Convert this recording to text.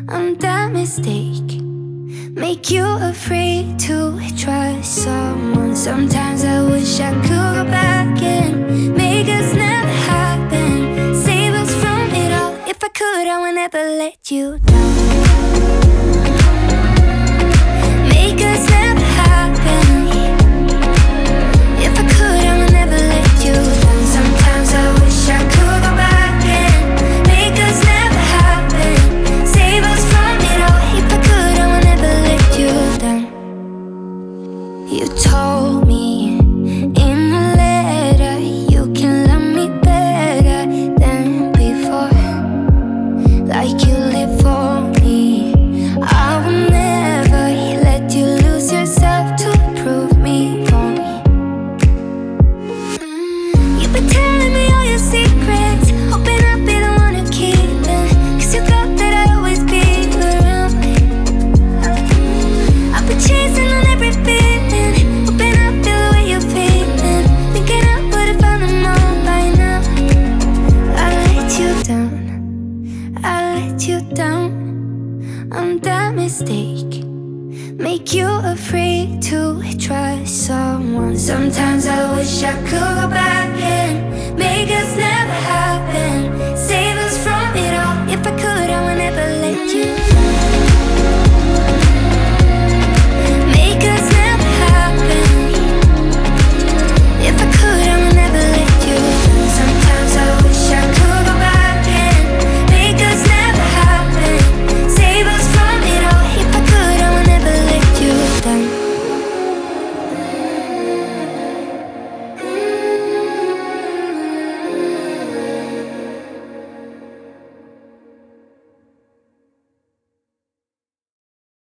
I'm that mistake. Make you afraid to trust someone. Sometimes I wish I could go back and make us never happen. Save us from it all. If I could, I would never let you down. Make us never happen. If I could, I would never let you down. Sometimes I wish I could go back and make us never happen. Save us from it all. If I could, I would never let you down. You told me in a letter you can love me better than before. Like you live for me. I will never let you lose yourself to prove me wrong. You've been telling me all your secrets, hoping I'll be the one to keep them. Cause you thought that I'd always be around. I've been chasing on every feeling, hoping I'll feel the way you're feeling. Thinking I would've found them all by now. I let you down, I let you down. I'm that mistake. Make you afraid to trust someone. Sometimes I wish I could go back